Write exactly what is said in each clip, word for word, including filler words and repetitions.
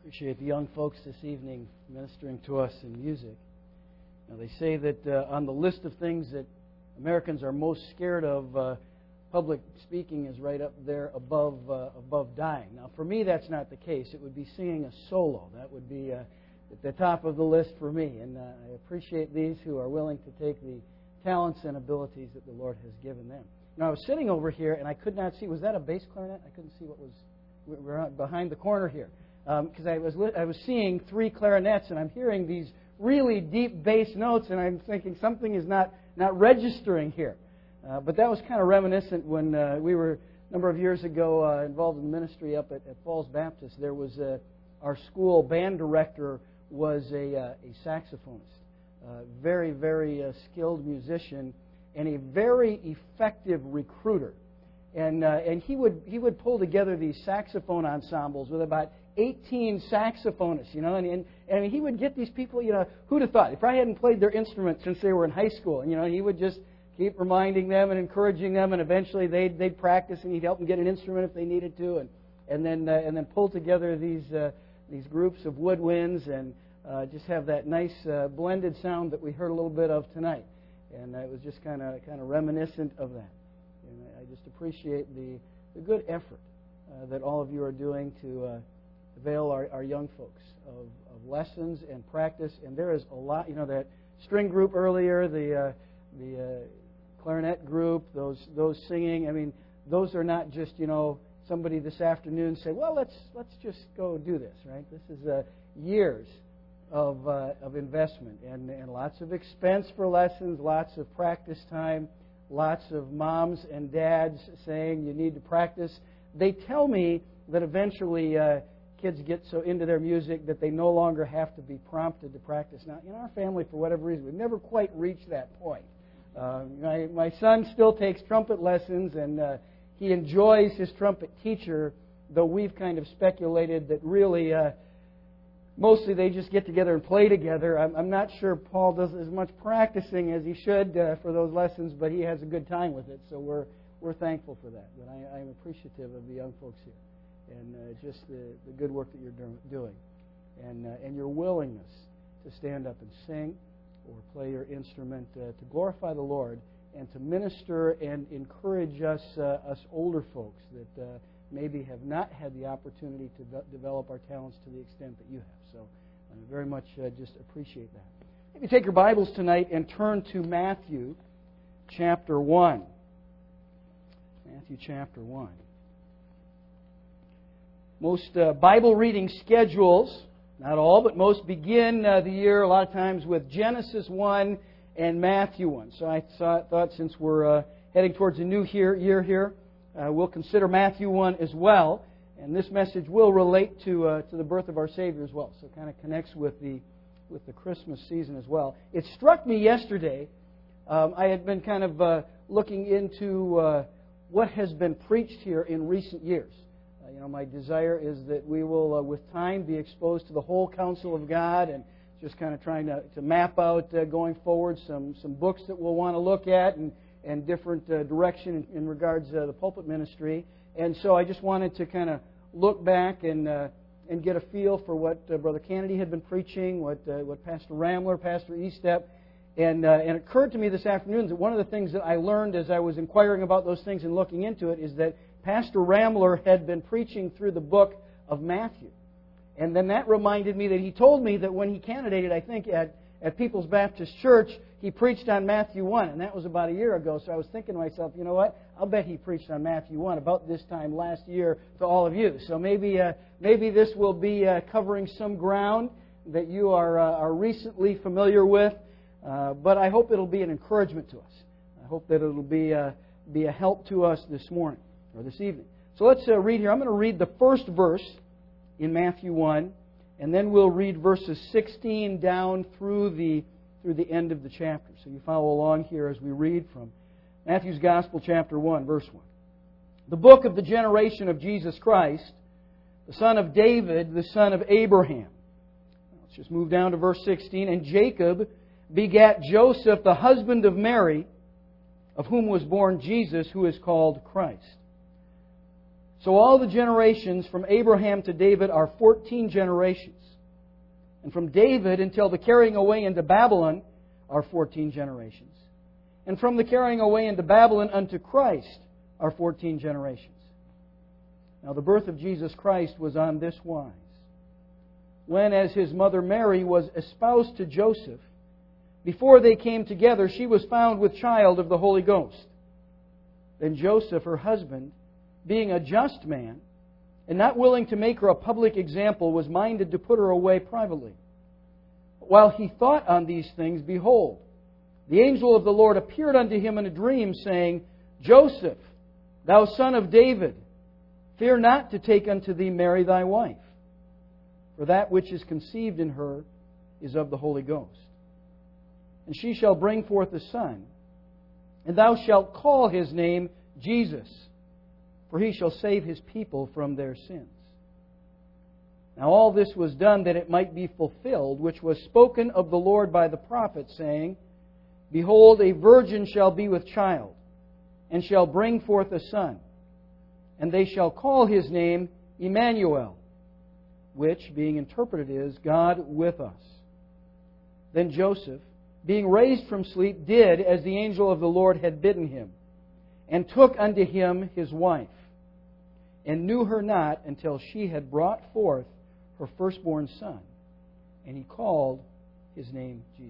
Appreciate the young folks this evening ministering to us in music. Now, they say that uh, on the list of things that Americans are most scared of, uh, public speaking is right up there above uh, above dying. Now, for me, that's not the case. It would be singing a solo. That would be uh, at the top of the list for me. And uh, I appreciate these who are willing to take the talents and abilities that the Lord has given them. Now, I was sitting over here, and I could not see. Was that a bass clarinet? I couldn't see what was. We're behind the corner here. Because um, I was I was seeing three clarinets, and I'm hearing these really deep bass notes, and I'm thinking something is not, not registering here. Uh, but that was kind of reminiscent when uh, we were, a number of years ago, uh, involved in ministry up at, at Falls Baptist. There was a, our school band director was a, uh, a saxophonist, uh, very, very uh, skilled musician, and a very effective recruiter. And uh, and he would he would pull together these saxophone ensembles with about eighteen saxophonists, you know, and, and and I mean, he would get these people, you know, who'd have thought? They probably hadn't played their instrument since they were in high school, and you know, he would just keep reminding them and encouraging them, and eventually they'd they'd practice, and he'd help them get an instrument if they needed to, and and then uh, and then pull together these uh, these groups of woodwinds and uh, just have that nice uh, blended sound that we heard a little bit of tonight, and uh, it was just kind of kind of reminiscent of that. And I just appreciate the, the good effort uh, that all of you are doing to uh, avail our, our young folks of, of lessons and practice. And there is a lot, you know, that string group earlier, the uh, the uh, clarinet group, those those singing. I mean, those are not just, you know, somebody this afternoon say, well, let's let's just go do this, right? This is uh, years of uh, of investment and, and lots of expense for lessons, lots of practice time. Lots of moms and dads saying you need to practice. They tell me that eventually uh, kids get so into their music that they no longer have to be prompted to practice. Now, in our family, for whatever reason, we've never quite reached that point. Uh, my, my son still takes trumpet lessons, and uh, he enjoys his trumpet teacher, though we've kind of speculated that really uh, mostly they just get together and play together. I'm, I'm not sure Paul does as much practicing as he should uh, for those lessons, but he has a good time with it, so we're we're thankful for that. But I, I'm appreciative of the young folks here and uh, just the, the good work that you're do- doing and uh, and your willingness to stand up and sing or play your instrument uh, to glorify the Lord and to minister and encourage us uh, us older folks that uh, maybe have not had the opportunity to de- develop our talents to the extent that you have. So I very much uh, just appreciate that. Maybe take your Bibles tonight and turn to Matthew chapter one. Matthew chapter one. Most uh, Bible reading schedules, not all, but most begin uh, the year a lot of times with Genesis one and Matthew one. So I thought, thought since we're uh, heading towards a new year, year here, Uh, we'll consider Matthew one as well, and this message will relate to uh, to the birth of our Savior as well. So it kind of connects with the with the Christmas season as well. It struck me yesterday. Um, I had been kind of uh, looking into uh, what has been preached here in recent years. Uh, you know, my desire is that we will, uh, with time, be exposed to the whole counsel of God, and just kind of trying to, to map out uh, going forward some some books that we'll want to look at and. and different uh, direction in, in regards to uh, the pulpit ministry. And so I just wanted to kind of look back and uh, and get a feel for what uh, Brother Kennedy had been preaching, what uh, what Pastor Ramler, Pastor Estep, and uh, and it occurred to me this afternoon that one of the things that I learned as I was inquiring about those things and looking into it is that Pastor Ramler had been preaching through the book of Matthew. And then that reminded me that he told me that when he candidated, I think, at At People's Baptist Church, he preached on Matthew one, and that was about a year ago. So I was thinking to myself, you know what? I'll bet he preached on Matthew one about this time last year to all of you. So maybe uh, maybe this will be uh, covering some ground that you are uh, are recently familiar with. Uh, but I hope it'll be an encouragement to us. I hope that it'll be uh, be a help to us this morning or this evening. So let's uh, read here. I'm going to read the first verse in Matthew one. And then we'll read verses sixteen down through the through the end of the chapter. So you follow along here as we read from Matthew's Gospel, chapter one, verse one. The book of the generation of Jesus Christ, the son of David, the son of Abraham. Let's just move down to verse sixteen. And Jacob begat Joseph, the husband of Mary, of whom was born Jesus, who is called Christ. So all the generations from Abraham to David are fourteen generations. And from David until the carrying away into Babylon are fourteen generations. And from the carrying away into Babylon unto Christ are fourteen generations. Now the birth of Jesus Christ was on this wise. When, as his mother Mary was espoused to Joseph, before they came together, she was found with child of the Holy Ghost. Then Joseph, her husband, being a just man, and not willing to make her a public example, was minded to put her away privately. While he thought on these things, behold, the angel of the Lord appeared unto him in a dream, saying, Joseph, thou son of David, fear not to take unto thee Mary thy wife, for that which is conceived in her is of the Holy Ghost. And she shall bring forth a son, and thou shalt call his name Jesus, for he shall save his people from their sins. Now all this was done that it might be fulfilled, which was spoken of the Lord by the prophet, saying, Behold, a virgin shall be with child, and shall bring forth a son, and they shall call his name Emmanuel, which, being interpreted, is God with us. Then Joseph, being raised from sleep, did as the angel of the Lord had bidden him, and took unto him his wife, and knew her not until she had brought forth her firstborn son, and he called his name Jesus.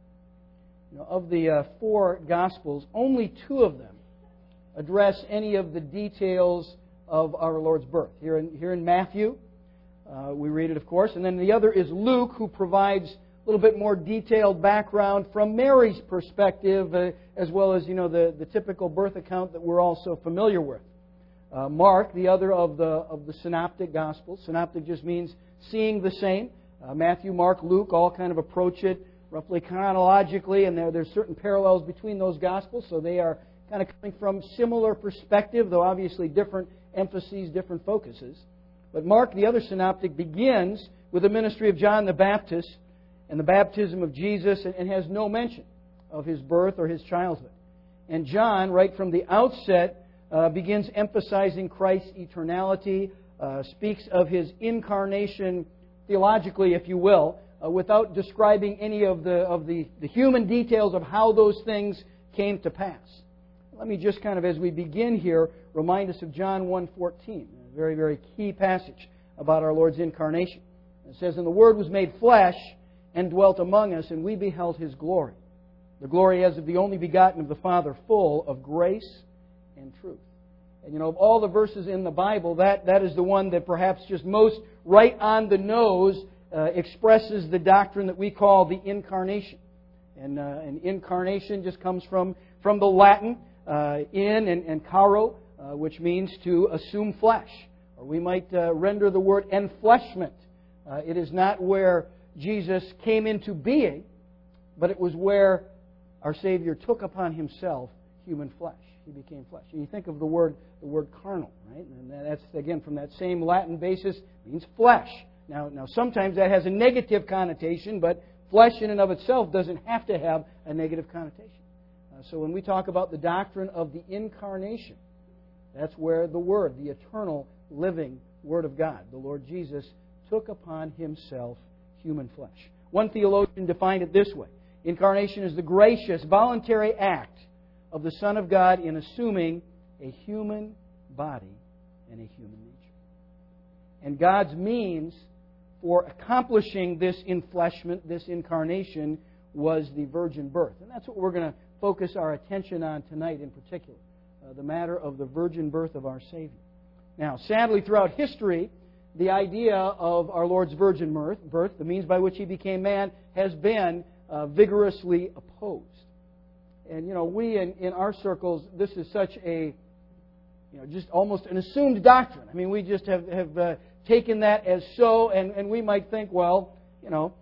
You know, of the uh, four Gospels, only two of them address any of the details of our Lord's birth. Here in, here in Matthew, uh, we read it, of course, and then the other is Luke, who provides a little bit more detailed background from Mary's perspective, uh, as well as, you know, the, the typical birth account that we're all so familiar with. Uh, Mark, the other of the of the synoptic Gospels. Synoptic just means seeing the same. Uh, Matthew, Mark, Luke all kind of approach it roughly chronologically, and there there's certain parallels between those Gospels, so they are kind of coming from similar perspective, though obviously different emphases, different focuses. But Mark, the other synoptic, begins with the ministry of John the Baptist and the baptism of Jesus, and has no mention of his birth or his childhood. And John, right from the outset, uh, begins emphasizing Christ's eternality, uh, speaks of his incarnation theologically, if you will, uh, without describing any of the of the, the human details of how those things came to pass. Let me just kind of, as we begin here, remind us of John one fourteen, a very, very key passage about our Lord's incarnation. It says, And the Word was made flesh and dwelt among us, and we beheld His glory. The glory as of the only begotten of the Father, full of grace and truth. And you know, of all the verses in the Bible, that, that is the one that perhaps just most right on the nose uh, expresses the doctrine that we call the incarnation. And, uh, and incarnation just comes from, from the Latin, uh, in and, and caro, uh, which means to assume flesh. Or we might uh, render the word enfleshment. Uh, it is not where Jesus came into being, but it was where our Savior took upon Himself human flesh. He became flesh. And you think of the word the word carnal, right? And that's, again, from that same Latin basis, means flesh. Now, now sometimes that has a negative connotation, but flesh in and of itself doesn't have to have a negative connotation. Uh, so when we talk about the doctrine of the incarnation, that's where the Word, the eternal, living Word of God, the Lord Jesus, took upon Himself human flesh. One theologian defined it this way. Incarnation is the gracious, voluntary act of the Son of God in assuming a human body and a human nature. And God's means for accomplishing this enfleshment, this incarnation, was the virgin birth. And that's what we're going to focus our attention on tonight in particular. Uh, the matter of the virgin birth of our Savior. Now, sadly, throughout history, the idea of our Lord's virgin birth, the means by which He became man, has been uh, vigorously opposed. And, you know, we in, in our circles, this is such a, you know, just almost an assumed doctrine. I mean, we just have, have uh, taken that as so, and, and we might think, well, you know,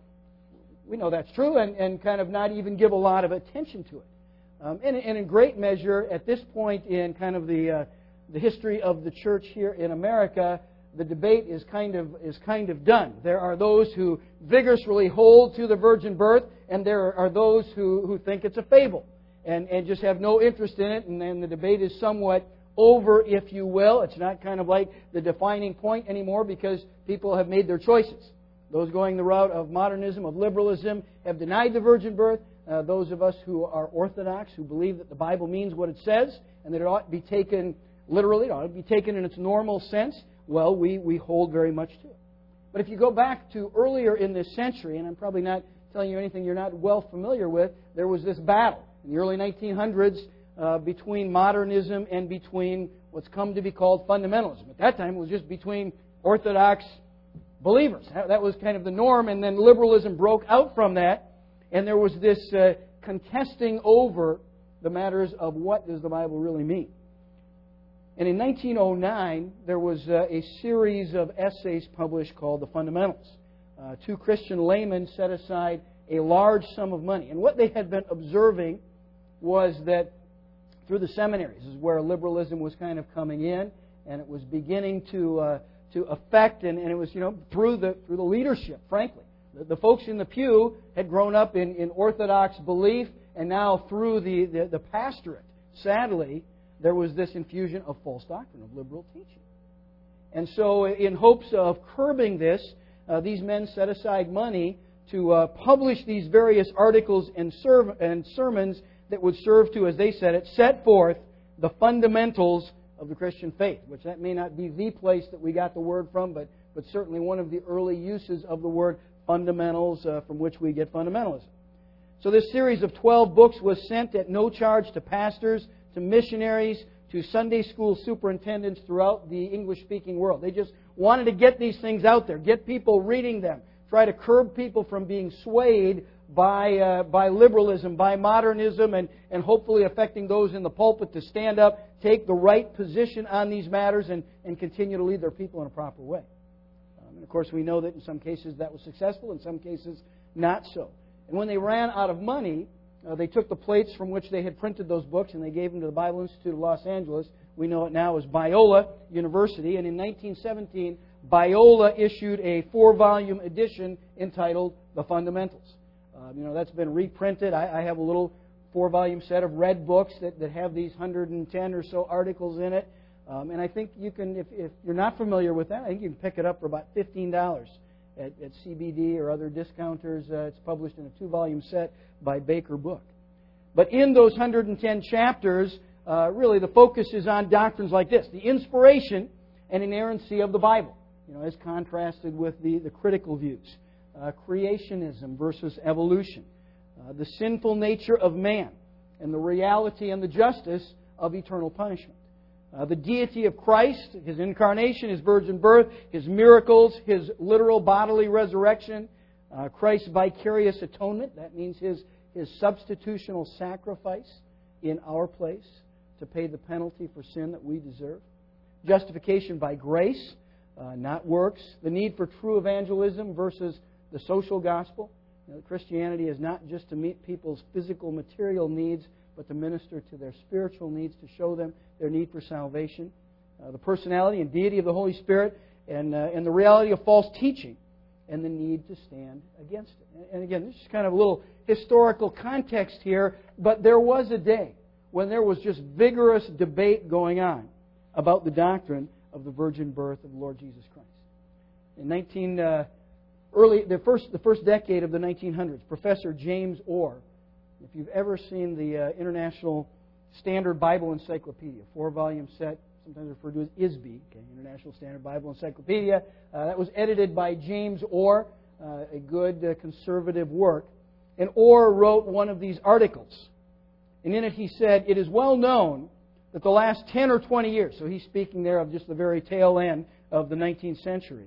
we know that's true, and, and kind of not even give a lot of attention to it. Um, and, and in great measure, at this point in kind of the uh, the history of the church here in America, the debate is kind of is kind of done. There are those who vigorously hold to the virgin birth, and there are those who, who think it's a fable and, and just have no interest in it, and then the debate is somewhat over, if you will. It's not kind of like the defining point anymore because people have made their choices. Those going the route of modernism, of liberalism, have denied the virgin birth. Uh, those of us who are Orthodox, who believe that the Bible means what it says and that it ought to be taken literally, it ought to be taken in its normal sense, well, we, we hold very much to it. But if you go back to earlier in this century, and I'm probably not telling you anything you're not well familiar with, there was this battle in the early nineteen hundreds uh, between modernism and between what's come to be called fundamentalism. At that time, it was just between Orthodox believers. That was kind of the norm, and then liberalism broke out from that, and there was this uh, contesting over the matters of what does the Bible really mean. And in nineteen oh nine, there was uh, a series of essays published called The Fundamentals. Uh, two Christian laymen set aside a large sum of money. And what they had been observing was that through the seminaries is where liberalism was kind of coming in, and it was beginning to uh, to affect, and, and it was, you know, through the through the leadership, frankly. The, the folks in the pew had grown up in, in Orthodox belief, and now through the, the, the pastorate, sadly, there was this infusion of false doctrine, of liberal teaching. And so in hopes of curbing this, uh, these men set aside money to uh, publish these various articles and, serv- and sermons that would serve to, as they said it, set forth the fundamentals of the Christian faith, which that may not be the place that we got the word from, but, but certainly one of the early uses of the word fundamentals uh, from which we get fundamentalism. So this series of twelve books was sent at no charge to pastors, to missionaries, to Sunday school superintendents throughout the English-speaking world. They just wanted to get these things out there, get people reading them, try to curb people from being swayed by uh, by liberalism, by modernism, and, and hopefully affecting those in the pulpit to stand up, take the right position on these matters, and, and continue to lead their people in a proper way. Um, and of course, we know that in some cases that was successful, in some cases not so. And when they ran out of money, uh, they took the plates from which they had printed those books and they gave them to the Bible Institute of Los Angeles. We know it now as Biola University. And in nineteen seventeen, Biola issued a four-volume edition entitled The Fundamentals. Um, you know, that's been reprinted. I, I have a little four-volume set of red books that, that have these one hundred ten or so articles in it. Um, and I think you can, if, if you're not familiar with that, I think you can pick it up for about fifteen dollars at, at C B D or other discounters. Uh, it's published in a two-volume set by Baker Book. But in those one hundred ten chapters, uh, really the focus is on doctrines like this: the inspiration and inerrancy of the Bible, you know, as contrasted with the, the critical views. Uh, creationism versus evolution. Uh, the sinful nature of man and the reality and the justice of eternal punishment. Uh, the deity of Christ, His incarnation, His virgin birth, His miracles, His literal bodily resurrection, uh, Christ's vicarious atonement, that means His, His substitutional sacrifice in our place to pay the penalty for sin that we deserve. Justification by grace, uh, not works. The need for true evangelism versus the social gospel. You know, Christianity is not just to meet people's physical, material needs, but to minister to their spiritual needs, to show them their need for salvation. Uh, the personality and deity of the Holy Spirit, and, uh, and the reality of false teaching, and the need to stand against it. And again, this is kind of a little historical context here, but there was a day when there was just vigorous debate going on about the doctrine of the virgin birth of the Lord Jesus Christ. In nineteen... Uh, Early, the first, the first decade of the nineteen hundreds, Professor James Orr, if you've ever seen the uh, International Standard Bible Encyclopedia, four-volume set, sometimes referred to as I S B, okay, International Standard Bible Encyclopedia, uh, that was edited by James Orr, uh, a good uh, conservative work. And Orr wrote one of these articles. And in it he said, "It is well known that the last ten or twenty years," so he's speaking there of just the very tail end of the nineteenth century,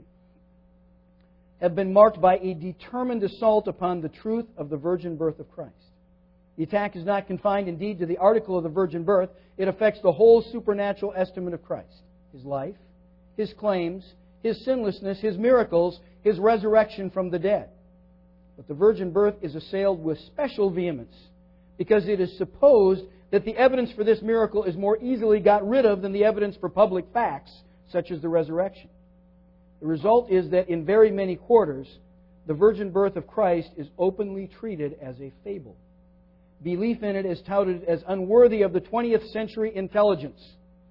have been marked by a determined assault upon the truth of the virgin birth of Christ. The attack is not confined, indeed, to the article of the virgin birth. It affects the whole supernatural estimate of Christ. His life, His claims, His sinlessness, His miracles, His resurrection from the dead. But the virgin birth is assailed with special vehemence because it is supposed that the evidence for this miracle is more easily got rid of than the evidence for public facts, such as the resurrection. The result is that in very many quarters, the virgin birth of Christ is openly treated as a fable. Belief in it is touted as unworthy of the twentieth century intelligence.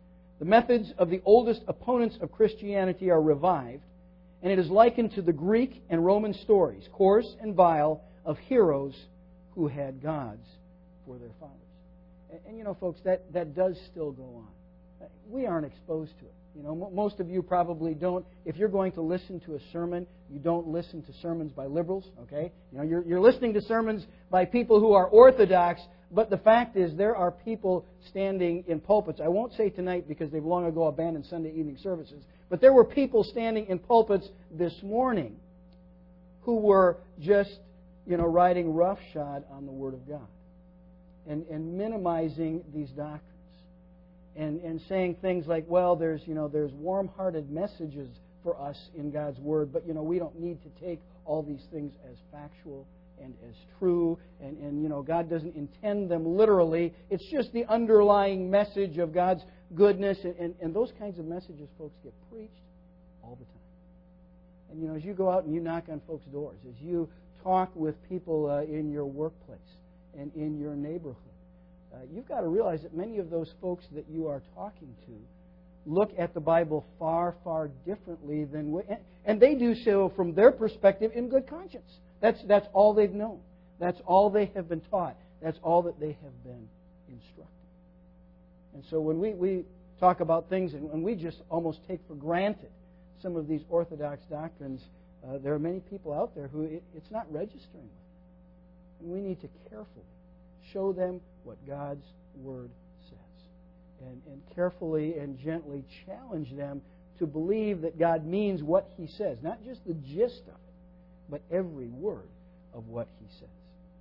The methods of the oldest opponents of Christianity are revived, and it is likened to the Greek and Roman stories, coarse and vile, of heroes who had gods for their fathers. And, and you know, folks, that, that does still go on. We aren't exposed to it. You know, m- most of you probably don't. If you're going to listen to a sermon, you don't listen to sermons by liberals, okay? You know, you're, you're listening to sermons by people who are orthodox, but the fact is there are people standing in pulpits. I won't say tonight because they've long ago abandoned Sunday evening services, but there were people standing in pulpits this morning who were just, you know, riding roughshod on the Word of God and, and minimizing these doctrines. And, and saying things like, well, there's, you know, there's warm-hearted messages for us in God's Word, but, you know, we don't need to take all these things as factual and as true, and, and, you know, God doesn't intend them literally. It's just the underlying message of God's goodness, and, and, and those kinds of messages, folks, get preached all the time. And, you know, as you go out and you knock on folks' doors, as you talk with people uh, in your workplace and in your neighborhood, Uh, you've got to realize that many of those folks that you are talking to look at the Bible far, far differently than we, and they do so from their perspective in good conscience. That's that's all they've known. That's all they have been taught. That's all that they have been instructed. And so when we, we talk about things and when we just almost take for granted some of these orthodox doctrines, uh, there are many people out there who it, it's not registering with them. And we need to carefully show them what God's Word says. And, and carefully and gently challenge them to believe that God means what He says. Not just the gist of it, but every word of what He says.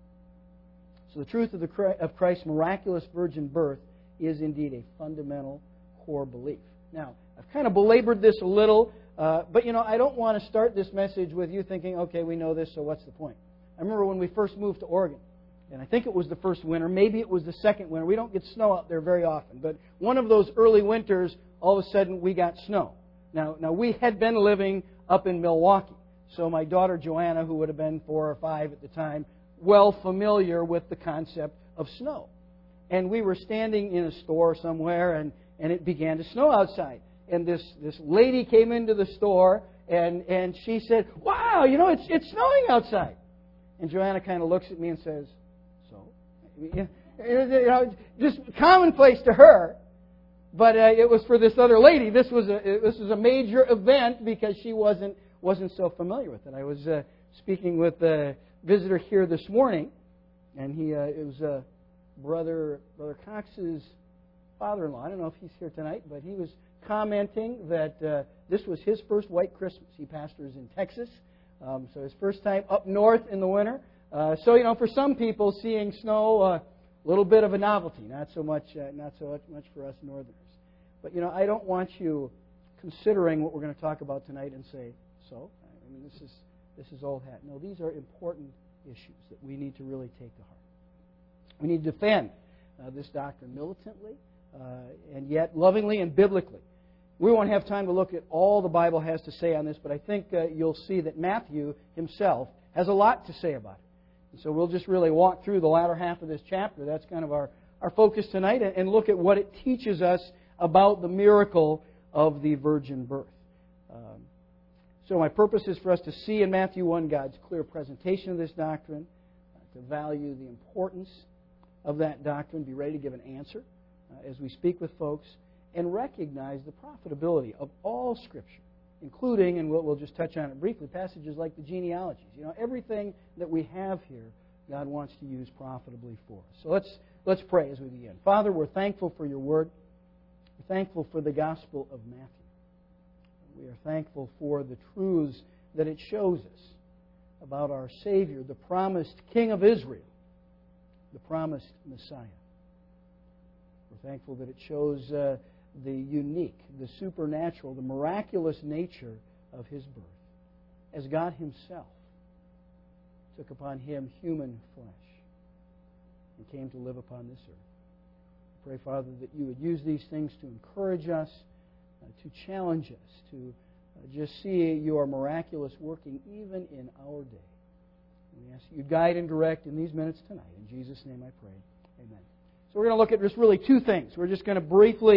So the truth of, the, of Christ's miraculous virgin birth is indeed a fundamental core belief. Now, I've kind of belabored this a little, uh, but you know, I don't want to start this message with you thinking, okay, we know this, so what's the point? I remember when we first moved to Oregon, and I think it was the first winter, maybe it was the second winter. We don't get snow out there very often. But one of those early winters, all of a sudden, we got snow. Now, now we had been living up in Milwaukee. So my daughter Joanna, who would have been four or five at the time, well familiar with the concept of snow. And we were standing in a store somewhere, and, and it began to snow outside. And this, this lady came into the store, and, and she said, wow, you know, it's, it's snowing outside. And Joanna kind of looks at me and says, You know, just commonplace to her, but uh, it was for this other lady. This was a this was a major event because she wasn't wasn't so familiar with it. I was uh, speaking with a visitor here this morning, and he uh, it was uh, brother brother Cox's father-in-law. I don't know if he's here tonight, but he was commenting that uh, this was his first white Christmas. He pastors in Texas, um, so his first time up north in the winter. Uh, so, you know, for some people, seeing snow, a uh, little bit of a novelty. Not so much, uh, not so much for us Northerners. But, you know, I don't want you considering what we're going to talk about tonight and say, so, I mean, this is this is old hat. No, these are important issues that we need to really take to heart. We need to defend uh, this doctrine militantly uh, and yet lovingly and biblically. We won't have time to look at all the Bible has to say on this, but I think uh, you'll see that Matthew himself has a lot to say about it. So we'll just really walk through the latter half of this chapter. That's kind of our, our focus tonight, and look at what it teaches us about the miracle of the virgin birth. Um, so my purpose is for us to see in Matthew one God's clear presentation of this doctrine, uh, to value the importance of that doctrine, be ready to give an answer uh, as we speak with folks, and recognize the profitability of all Scripture, including, and we'll, we'll just touch on it briefly, passages like the genealogies. You know, everything that we have here, God wants to use profitably for us. So let's let's pray as we begin. Father, we're thankful for your word. We're thankful for the Gospel of Matthew. We are thankful for the truths that it shows us about our Savior, the promised King of Israel, the promised Messiah. We're thankful that it shows uh, the unique, the supernatural, the miraculous nature of His birth, as God Himself took upon Him human flesh and came to live upon this earth. I pray, Father, that you would use these things to encourage us, uh, to challenge us, to uh, just see your miraculous working even in our day. And we ask you to guide and direct in these minutes tonight. In Jesus' name I pray. Amen. So we're going to look at just really two things. We're just going to briefly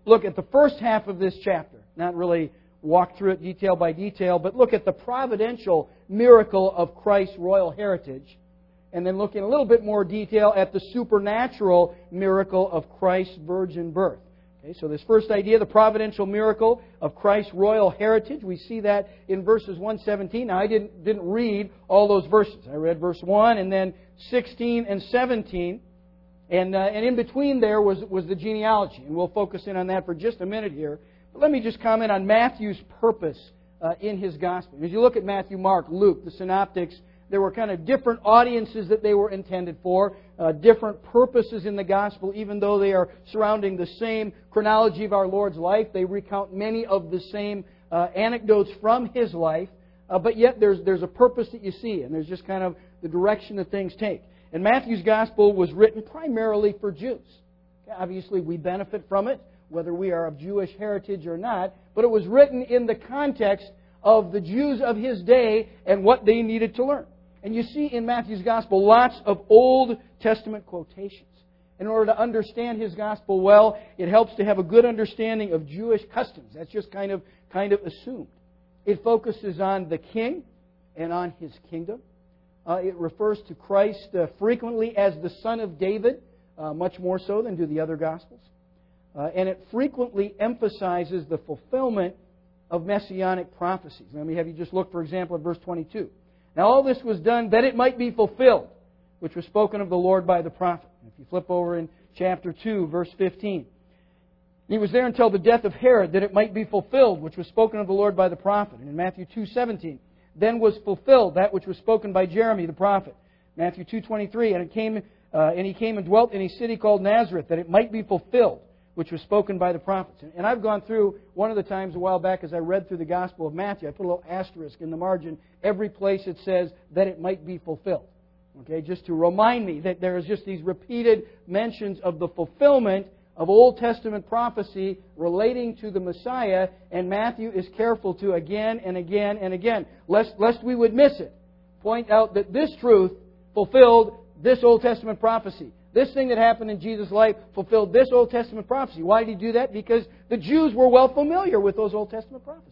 look at the first half of this chapter. Not really walk through it detail by detail, but look at the providential miracle of Christ's royal heritage. And then look in a little bit more detail at the supernatural miracle of Christ's virgin birth. Okay, so this first idea, the providential miracle of Christ's royal heritage, we see that in verses one seventeen. Now, I didn't, didn't read all those verses. I read verse one and then sixteen and seventeen. And, uh, and in between there was, was the genealogy. And we'll focus in on that for just a minute here. But let me just comment on Matthew's purpose uh, in his gospel. As you look at Matthew, Mark, Luke, the synoptics, there were kind of different audiences that they were intended for, uh, different purposes in the gospel, even though they are surrounding the same chronology of our Lord's life. They recount many of the same uh, anecdotes from His life, uh, but yet there's, there's a purpose that you see, and there's just kind of the direction that things take. And Matthew's gospel was written primarily for Jews. Okay, obviously, we benefit from it, whether we are of Jewish heritage or not, but it was written in the context of the Jews of his day and what they needed to learn. And you see in Matthew's Gospel lots of Old Testament quotations. In order to understand his Gospel well, it helps to have a good understanding of Jewish customs. That's just kind of, kind of assumed. It focuses on the king and on his kingdom. Uh, it refers to Christ uh, frequently as the Son of David, uh, much more so than do the other Gospels. Uh, and it frequently emphasizes the fulfillment of messianic prophecies. Let me have you just look, for example, at verse twenty-two. Now all this was done that it might be fulfilled, which was spoken of the Lord by the prophet. If you flip over in chapter two, verse fifteen. He was there until the death of Herod, that it might be fulfilled, which was spoken of the Lord by the prophet. And in Matthew two seventeen, then was fulfilled that which was spoken by Jeremy the prophet. Matthew two twenty-three, and it came, uh, and he came and dwelt in a city called Nazareth, that it might be fulfilled, which was spoken by the prophets. And I've gone through, one of the times a while back as I read through the Gospel of Matthew, I put a little asterisk in the margin, every place it says that it might be fulfilled. Okay, just to remind me that there is just these repeated mentions of the fulfillment of Old Testament prophecy relating to the Messiah, and Matthew is careful to again and again and again, lest, lest we would miss it, point out that this truth fulfilled this Old Testament prophecy. This thing that happened in Jesus' life fulfilled this Old Testament prophecy. Why did He do that? Because the Jews were well familiar with those Old Testament prophecies.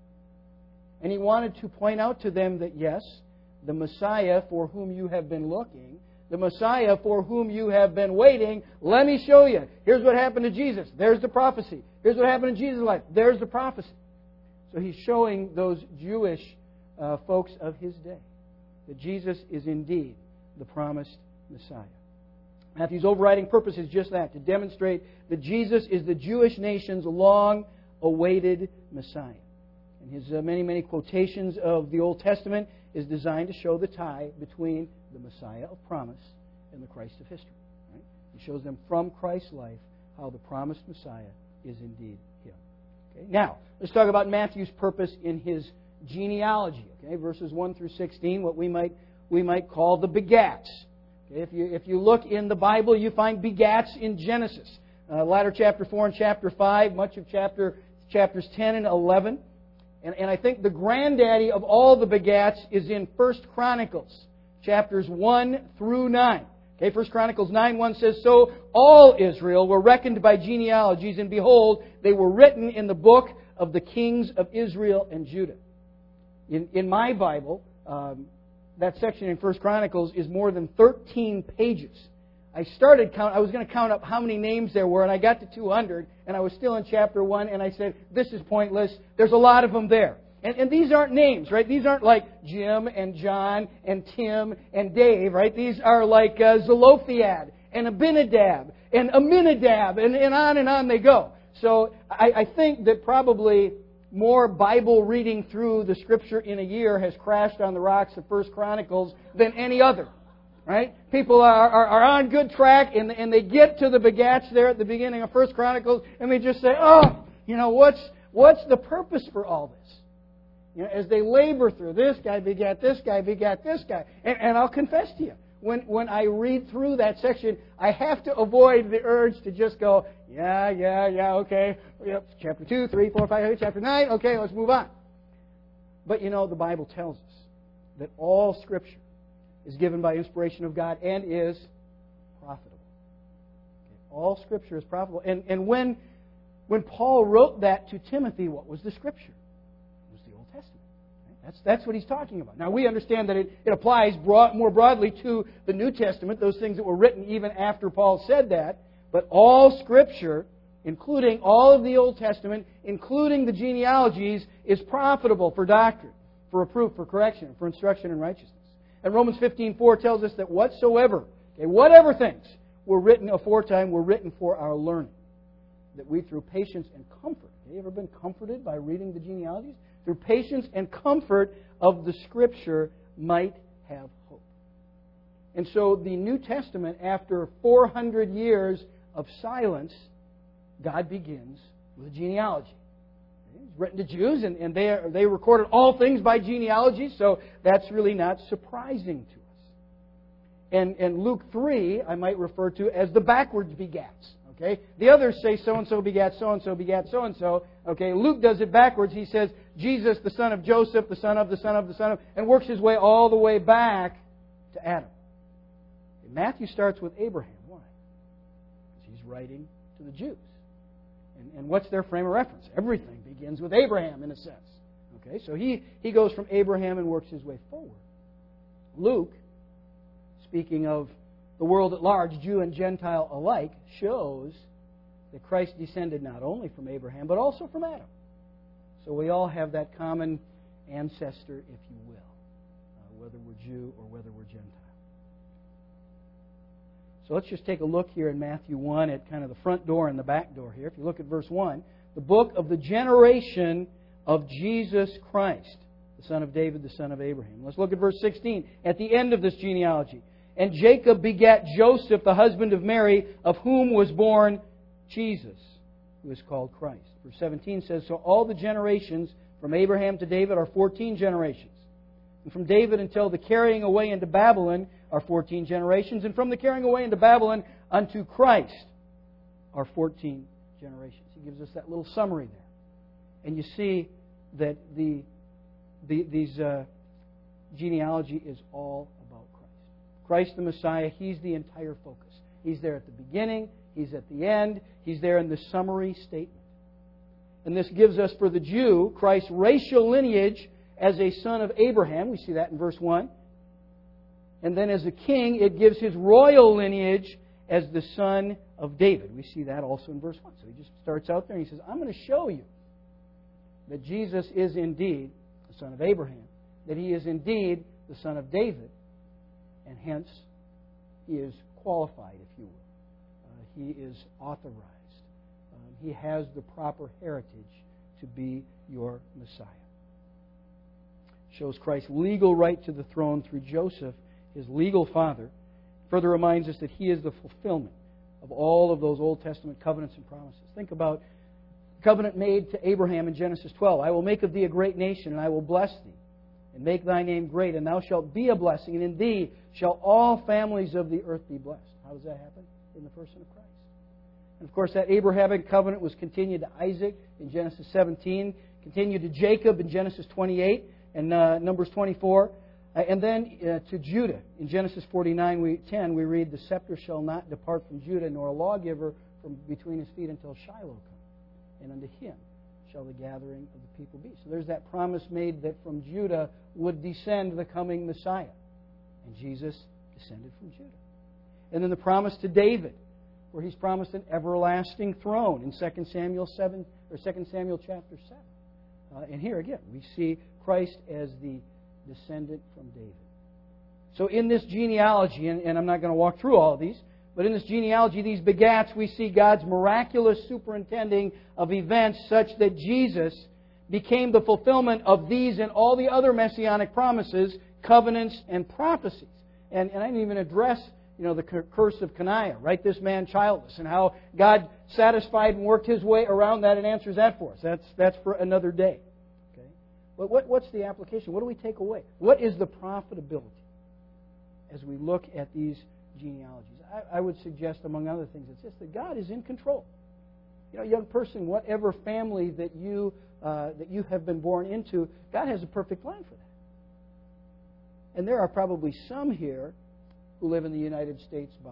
And He wanted to point out to them that, yes, the Messiah for whom you have been looking, the Messiah for whom you have been waiting, let me show you. Here's what happened to Jesus. There's the prophecy. Here's what happened in Jesus' life. There's the prophecy. So He's showing those Jewish uh, folks of His day that Jesus is indeed the promised Messiah. Matthew's overriding purpose is just that, to demonstrate that Jesus is the Jewish nation's long-awaited Messiah. And his uh, many, many quotations of the Old Testament is designed to show the tie between the Messiah of promise and the Christ of history. Right? He shows them from Christ's life how the promised Messiah is indeed Him. Okay? Now, let's talk about Matthew's purpose in his genealogy. Okay? Verses one through sixteen, what we might, we might call the begats. If you, if you look in the Bible, you find begats in Genesis. Uh, latter chapter four and chapter five, much of chapter chapters ten and eleven. And, and I think the granddaddy of all the begats is in First Chronicles, chapters one through nine. Okay, First Chronicles nine one says, "So all Israel were reckoned by genealogies, and behold, they were written in the book of the kings of Israel and Judah." In, in my Bible, um, that section in First Chronicles is more than thirteen pages. I started count. I was going to count up how many names there were, and I got to two hundred, and I was still in chapter one, and I said, "This is pointless. There's a lot of them there." And, and these aren't names, right? These aren't like Jim and John and Tim and Dave, right? These are like uh, Zelophehad and Abinadab and Aminadab, and, and on and on they go. So I, I think that probably more Bible reading through the Scripture in a year has crashed on the rocks of First Chronicles than any other. Right? People are, are, are on good track, and, and they get to the begats there at the beginning of First Chronicles, and they just say, "Oh, you know, what's what's the purpose for all this?" You know, as they labor through, this guy begat this guy, begat this guy. And, and I'll confess to you, when, when I read through that section, I have to avoid the urge to just go, yeah, yeah, yeah, okay, yep, chapter two, three, four, five, chapter nine, okay, let's move on. But you know, the Bible tells us that all Scripture is given by inspiration of God and is profitable. Okay. All Scripture is profitable. And, and when when Paul wrote that to Timothy, what was the Scripture? It was the Old Testament. That's, that's what he's talking about. Now, we understand that it, it applies broad, more broadly to the New Testament, those things that were written even after Paul said that. But all Scripture, including all of the Old Testament, including the genealogies, is profitable for doctrine, for reproof, for correction, for instruction in righteousness. And Romans fifteen four tells us that whatsoever, okay, whatever things were written aforetime were written for our learning, that we through patience and comfort, have you ever been comforted by reading the genealogies? Through patience and comfort of the Scripture might have hope. And so the New Testament, after four hundred years of silence, God begins with a genealogy. It's written to Jews, and, and they, are, they recorded all things by genealogy, so that's really not surprising to us. And, and Luke three, I might refer to as the backwards begats. Okay? The others say so-and-so begat so-and-so begat so-and-so. Okay? Luke does it backwards. He says, Jesus, the son of Joseph, the son of, the son of, the son of, and works his way all the way back to Adam. And Matthew starts with Abraham. Why? Because he's writing to the Jews. And, and what's their frame of reference? Everything begins with Abraham, in a sense. Okay? So he, he goes from Abraham and works his way forward. Luke, speaking of the world at large, Jew and Gentile alike, shows that Christ descended not only from Abraham, but also from Adam. So we all have that common ancestor, if you will, uh, whether we're Jew or whether we're Gentile. So let's just take a look here in Matthew one at kind of the front door and the back door here. If you look at verse one, the book of the generation of Jesus Christ, the son of David, the son of Abraham. Let's look at verse sixteen, at the end of this genealogy. And Jacob begat Joseph, the husband of Mary, of whom was born Jesus, who is called Christ. Verse seventeen says, so all the generations from Abraham to David are fourteen generations. And from David until the carrying away into Babylon are fourteen generations. And from the carrying away into Babylon unto Christ are fourteen generations. He gives us that little summary there. And you see that the, the these uh, genealogy is all about Christ. Christ the Messiah, He's the entire focus. He's there at the beginning, He's at the end, He's there in the summary statement. And this gives us for the Jew Christ's racial lineage as a son of Abraham. We see that in verse one. And then as a king, it gives his royal lineage as the son of David. We see that also in verse one. So he just starts out there and he says, I'm going to show you that Jesus is indeed the son of Abraham, that He is indeed the son of David, and hence He is qualified, if you will. Uh, he is authorized. Um, he has the proper heritage to be your Messiah. Shows Christ's legal right to the throne through Joseph, His legal father. Further reminds us that He is the fulfillment of all of those Old Testament covenants and promises. Think about the covenant made to Abraham in Genesis twelve. I will make of thee a great nation, and I will bless thee, and make thy name great, and thou shalt be a blessing, and in thee shall all families of the earth be blessed. How does that happen? In the person of Christ. And of course, that Abrahamic covenant was continued to Isaac in Genesis seventeen, continued to Jacob in Genesis twenty-eight, and uh, Numbers twenty-four. Uh, and then uh, to Judah. In Genesis forty-nine, we, ten, we read, the scepter shall not depart from Judah, nor a lawgiver from between his feet until Shiloh come. And unto him shall the gathering of the people be. So there's that promise made that from Judah would descend the coming Messiah. And Jesus descended from Judah. And then the promise to David, where he's promised an everlasting throne in Second Samuel seven or Second Samuel chapter seven. Uh, and here again, we see Christ as the descendant from David. So in this genealogy, and, and I'm not going to walk through all of these, but in this genealogy, these begats, we see God's miraculous superintending of events such that Jesus became the fulfillment of these and all the other messianic promises, covenants, and prophecies. And, and I didn't even address, you know, the curse of Caniah, right? This man childless, and how God satisfied and worked His way around that and answers that for us. That's that's for another day. Okay, but what, what's the application? What do we take away? What is the profitability as we look at these genealogies? I, I would suggest, among other things, it's just that God is in control. You know, young person, whatever family that you uh, that you have been born into, God has a perfect plan for that. And there are probably some here who live in the United States by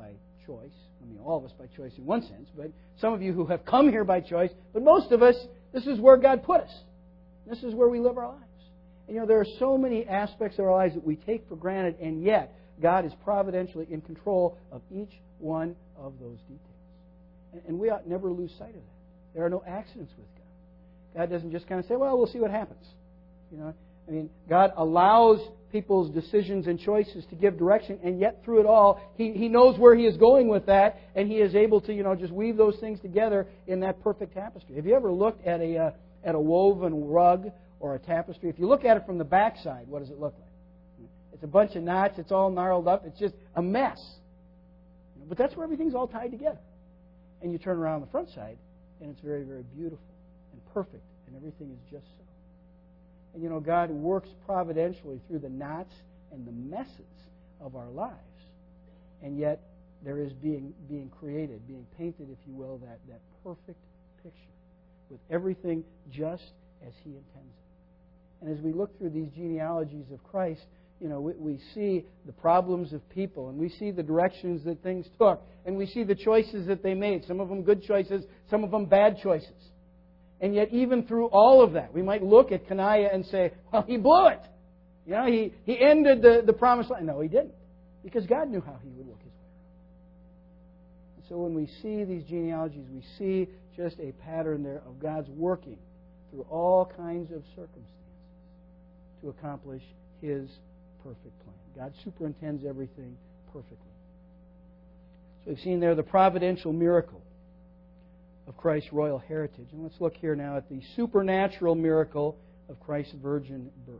choice. I mean, all of us by choice in one sense, but some of you who have come here by choice. But most of us, this is where God put us. This is where we live our lives. And, you know, there are so many aspects of our lives that we take for granted, and yet God is providentially in control of each one of those details. And we ought never lose sight of that. There are no accidents with God. God doesn't just kind of say, well, we'll see what happens. You know, I mean, God allows people's decisions and choices to give direction, and yet through it all, He, he knows where He is going with that, and He is able to, you know, just weave those things together in that perfect tapestry. Have you ever looked at a uh, at a woven rug or a tapestry? If you look at it from the backside, what does it look like? It's a bunch of knots. It's all gnarled up. It's just a mess. But that's where everything's all tied together. And you turn around the front side, and it's very, very beautiful and perfect, and everything is just so. And, you know, God works providentially through the knots and the messes of our lives. And yet, there is being being created, being painted, if you will, that, that perfect picture with everything just as He intends it. And as we look through these genealogies of Christ, you know, we, we see the problems of people, and we see the directions that things took, and we see the choices that they made. Some of them good choices, some of them bad choices. And yet, even through all of that, we might look at Coniah and say, well, he blew it. You know, he, he ended the, the promised land. No, he didn't. Because God knew how he would work his way around. And so when we see these genealogies, we see just a pattern there of God's working through all kinds of circumstances to accomplish His perfect plan. God superintends everything perfectly. So we've seen there the providential miracle of Christ's royal heritage. And let's look here now at the supernatural miracle of Christ's virgin birth.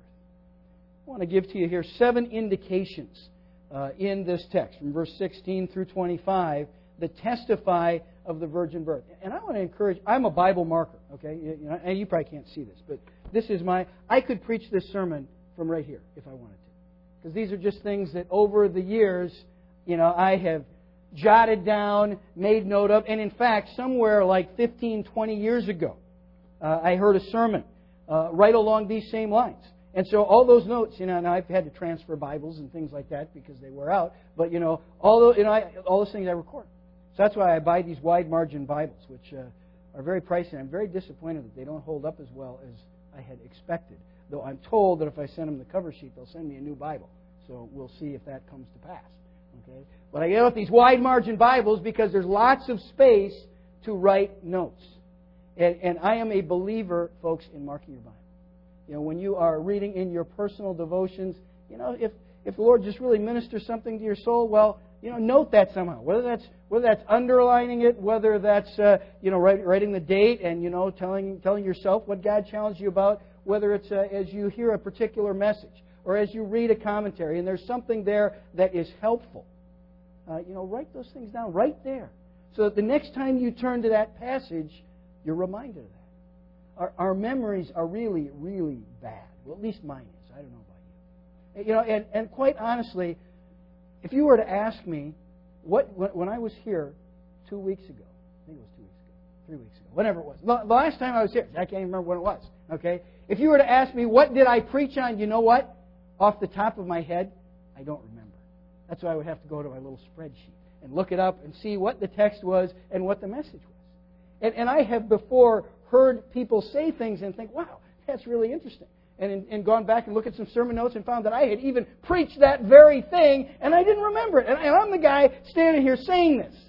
I want to give to you here seven indications uh, in this text, from verse sixteen through twenty-five, that testify of the virgin birth. And I want to encourage, I'm a Bible marker, okay? You know, and you probably can't see this, but this is my, I could preach this sermon from right here if I wanted to. Because these are just things that over the years, you know, I have jotted down, made note of. And in fact, somewhere like fifteen, twenty years ago, uh, I heard a sermon uh, right along these same lines. And so all those notes, you know, and I've had to transfer Bibles and things like that because they wear out. But, you know, all those, you know, I, all those things I record. So that's why I buy these wide margin Bibles, which uh, are very pricey. I'm very disappointed that they don't hold up as well as I had expected. Though I'm told that if I send them the cover sheet, they'll send me a new Bible. So we'll see if that comes to pass. Okay? But I get out these wide margin Bibles because there's lots of space to write notes. And, and I am a believer, folks, in marking your Bible. You know, when you are reading in your personal devotions, you know, if, if the Lord just really ministers something to your soul, well, you know, note that somehow. Whether that's whether that's underlining it, whether that's uh, you know write, writing the date and you know telling telling yourself what God challenged you about, whether it's uh, as you hear a particular message or as you read a commentary and there's something there that is helpful. Uh, you know, write those things down right there, so that the next time you turn to that passage, you're reminded of that. Our, our memories are really, really bad. Well, at least mine is. I don't know about you. You know, and, and quite honestly, if you were to ask me, what when I was here two weeks ago, I think it was two weeks ago, three weeks ago, whatever it was, the last time I was here, I can't even remember when it was. Okay, if you were to ask me what did I preach on, you know what? Off the top of my head, I don't remember. That's why I would have to go to my little spreadsheet and look it up and see what the text was and what the message was. And, and I have before heard people say things and think, wow, that's really interesting. And, and gone back and looked at some sermon notes and found that I had even preached that very thing and I didn't remember it. And, and I'm the guy standing here saying this.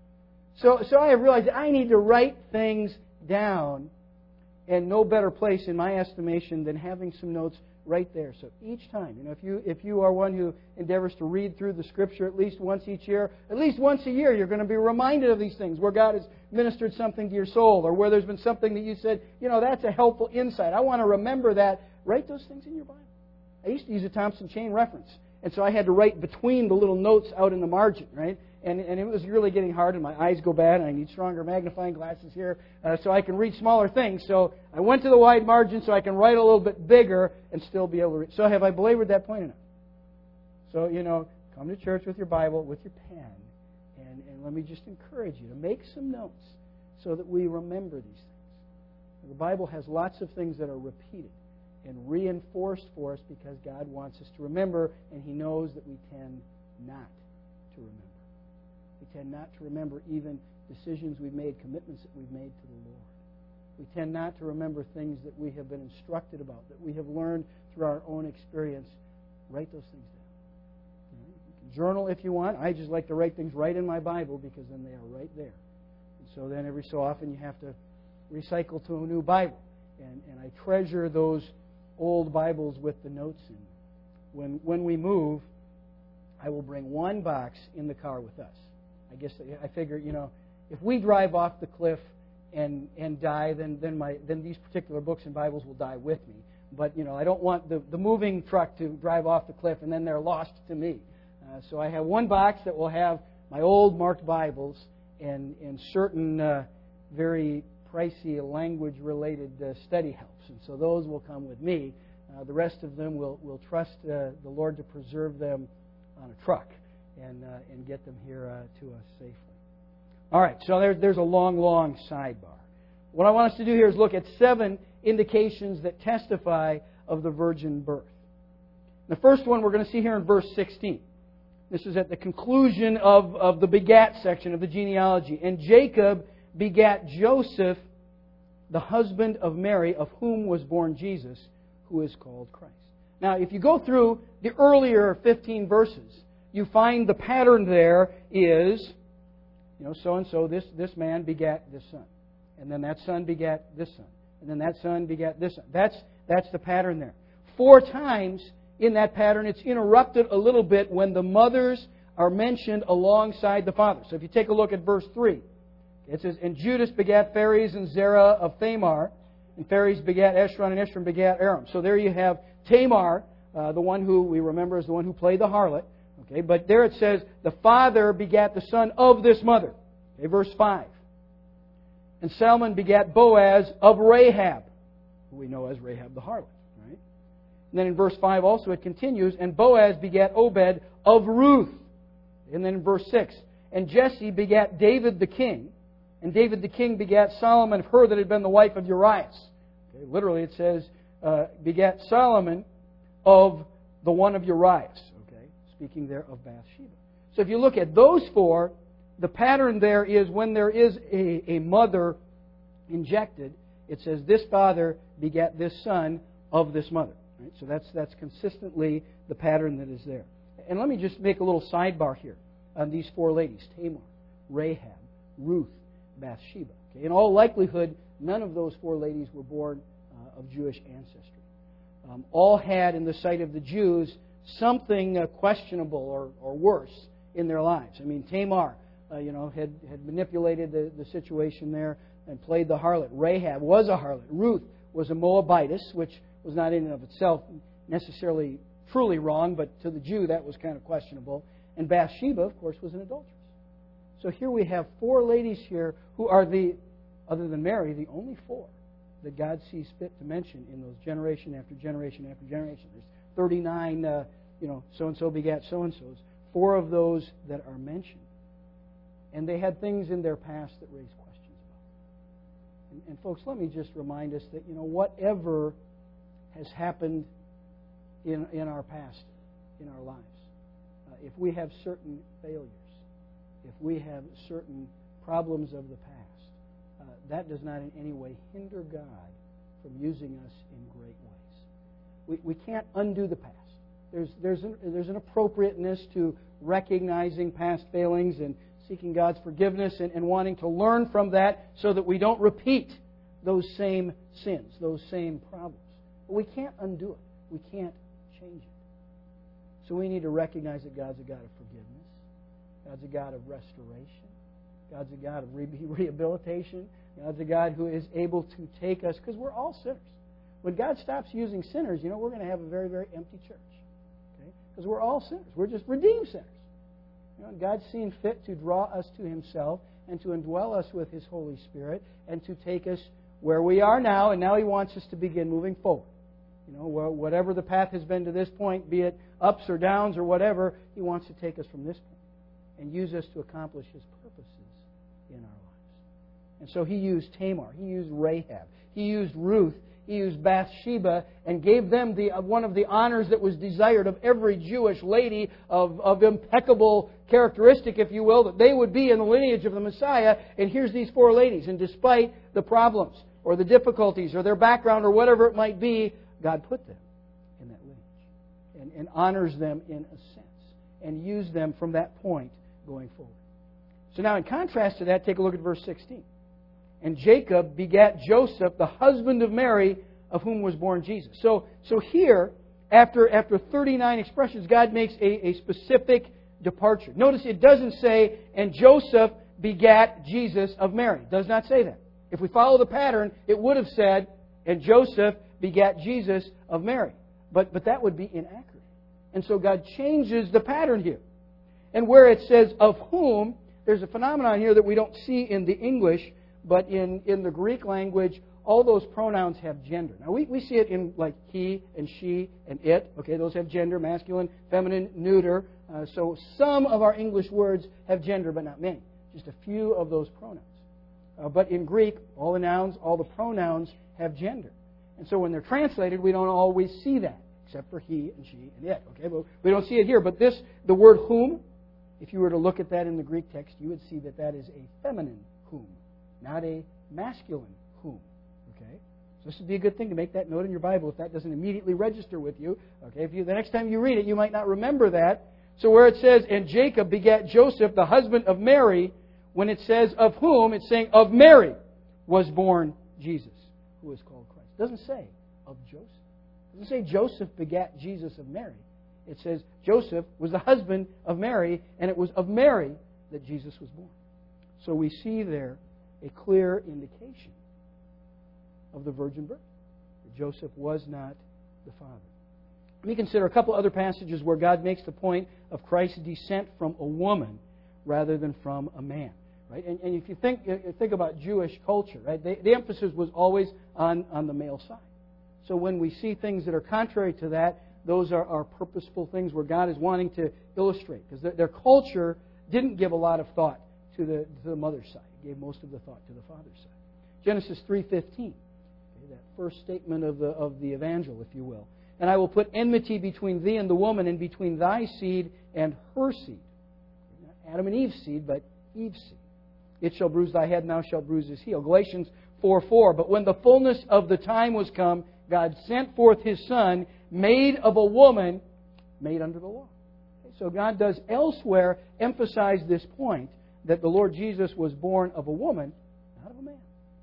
So, so I have realized that I need to write things down, and no better place in my estimation than having some notes right there. So each time, you know, if you if you are one who endeavors to read through the Scripture at least once each year, at least once a year, you're going to be reminded of these things where God has ministered something to your soul, or where there's been something that you said, you know, that's a helpful insight. I want to remember that. Write those things in your Bible. I used to use a Thompson Chain reference, and so I had to write between the little notes out in the margin, right? And, and it was really getting hard, and my eyes go bad, and I need stronger magnifying glasses here uh, so I can read smaller things. So I went to the wide margin so I can write a little bit bigger and still be able to read. So have I belabored that point enough? So, you know, come to church with your Bible, with your pen, and, and let me just encourage you to make some notes so that we remember these things. The Bible has lots of things that are repeated and reinforced for us because God wants us to remember, and He knows that we tend not to remember. We tend not to remember even decisions we've made, commitments that we've made to the Lord. We tend not to remember things that we have been instructed about, that we have learned through our own experience. Write those things down. You can journal if you want. I just like to write things right in my Bible because then they are right there. And so then every so often you have to recycle to a new Bible. And, and I treasure those old Bibles with the notes in. When, when we move, I will bring one box in the car with us. I guess I figure, you know, if we drive off the cliff and and die, then then my then these particular books and Bibles will die with me. But you know, I don't want the, the moving truck to drive off the cliff and then they're lost to me. Uh, so I have one box that will have my old marked Bibles and and certain uh, very pricey language-related uh, study helps, and so those will come with me. Uh, the rest of them will will trust uh, the Lord to preserve them on a truck and uh, and get them here uh, to us safely. All right, so there, there's a long, long sidebar. What I want us to do here is look at seven indications that testify of the virgin birth. The first one we're going to see here in verse sixteen. This is at the conclusion of, of the begat section of the genealogy. And Jacob begat Joseph, the husband of Mary, of whom was born Jesus, who is called Christ. Now, if you go through the earlier fifteen verses, you find the pattern there is, you know, so-and-so, this, this man begat this son. And then that son begat this son. And then that son begat this son. That's, that's the pattern there. Four times in that pattern, it's interrupted a little bit when the mothers are mentioned alongside the father. So if you take a look at verse three, it says, and Judas begat Phares and Zerah of Thamar, and Phares begat Eshron, and Eshron begat Aram. So there you have Tamar, uh, the one who we remember as the one who played the harlot. Okay, but there it says, the father begat the son of this mother. Okay, verse five. And Salmon begat Boaz of Rahab, who we know as Rahab the harlot. Right? And then in verse five also it continues, and Boaz begat Obed of Ruth. And then in verse six, and Jesse begat David the king, and David the king begat Solomon of her that had been the wife of Urias. Okay, literally it says, uh, begat Solomon of the one of Urias. Okay, speaking there of Bathsheba. So if you look at those four, the pattern there is when there is a, a mother injected, it says this father begat this son of this mother. Right? So that's that's consistently the pattern that is there. And let me just make a little sidebar here on these four ladies: Tamar, Rahab, Ruth, Bathsheba. Okay? In all likelihood, none of those four ladies were born uh, of Jewish ancestry. Um, all had, in the sight of the Jews, something uh, questionable or, or worse in their lives. I mean, Tamar, uh, you know, had, had manipulated the, the situation there and played the harlot. Rahab was a harlot. Ruth was a Moabitess, which was not in and of itself necessarily truly wrong, but to the Jew that was kind of questionable. And Bathsheba, of course, was an adulteress. So here we have four ladies here who are the, other than Mary, the only four that God sees fit to mention in those generation after generation after generation. There's thirty-nine, uh, you know, so-and-so begat so-and-sos. Four of those that are mentioned. And they had things in their past that raised questions about. And, and folks, let me just remind us that, you know, whatever has happened in, in our past, in our lives, uh, if we have certain failures, if we have certain problems of the past, uh, that does not in any way hinder God from using us in great ways. We, we can't undo the past. There's, there's, an, there's an appropriateness to recognizing past failings and seeking God's forgiveness and, and wanting to learn from that so that we don't repeat those same sins, those same problems. But we can't undo it. We can't change it. So we need to recognize that God's a God of forgiveness. God's a God of restoration. God's a God of re- rehabilitation. God's a God who is able to take us, because we're all sinners. When God stops using sinners, you know, we're going to have a very, very empty church. Okay? Because we're all sinners. We're just redeemed sinners. You know, God's seen fit to draw us to Himself and to indwell us with His Holy Spirit and to take us where we are now, and now He wants us to begin moving forward. You know, whatever the path has been to this point, be it ups or downs or whatever, He wants to take us from this point and use us to accomplish His purposes in our lives. And so He used Tamar. He used Rahab. He used Ruth He used Bathsheba and gave them the uh, one of the honors that was desired of every Jewish lady of, of impeccable characteristic, if you will, that they would be in the lineage of the Messiah. And here's these four ladies. And despite the problems or the difficulties or their background or whatever it might be, God put them in that lineage and, and honors them in a sense and used them from that point going forward. So now in contrast to that, take a look at verse sixteen. And Jacob begat Joseph, the husband of Mary, of whom was born Jesus. So, so here, after, after thirty-nine expressions, God makes a, a specific departure. Notice it doesn't say, and Joseph begat Jesus of Mary. It does not say that. If we follow the pattern, it would have said, and Joseph begat Jesus of Mary. But, but that would be inaccurate. And so God changes the pattern here. And where it says, of whom, there's a phenomenon here that we don't see in the English, but in, in the Greek language, all those pronouns have gender. Now, we, we see it in like he and she and it. Okay, those have gender, masculine, feminine, neuter. Uh, so some of our English words have gender, but not many. Just a few of those pronouns. Uh, but in Greek, all the nouns, all the pronouns have gender. And so when they're translated, we don't always see that, except for he and she and it. Okay, but we don't see it here. But this, the word whom, if you were to look at that in the Greek text, you would see that that is a feminine whom, not a masculine whom. Okay? So this would be a good thing to make that note in your Bible if that doesn't immediately register with you. Okay? If you, the next time you read it, you might not remember that. So where it says, and Jacob begat Joseph, the husband of Mary, when it says of whom, it's saying of Mary was born Jesus, who is called Christ. It doesn't say of Joseph. It doesn't say Joseph begat Jesus of Mary. It says Joseph was the husband of Mary, and it was of Mary that Jesus was born. So we see there a clear indication of the virgin birth. That Joseph was not the father. Let me consider a couple other passages where God makes the point of Christ's descent from a woman rather than from a man. Right? And, and if you think you think about Jewish culture, right, they, the emphasis was always on, on the male side. So when we see things that are contrary to that, those are, are purposeful things where God is wanting to illustrate. Because their, their culture didn't give a lot of thought to the, to the mother's side. It gave most of the thought to the father's side. Genesis three fifteen, okay, that first statement of the, of the evangel, if you will. And I will put enmity between thee and the woman, and between thy seed and her seed. Not Adam and Eve's seed, but Eve's seed. It shall bruise thy head, and thou shalt bruise his heel. Galatians four four. But when the fullness of the time was come, God sent forth His Son, made of a woman, made under the law. Okay, so God does elsewhere emphasize this point that the Lord Jesus was born of a woman, not of a man.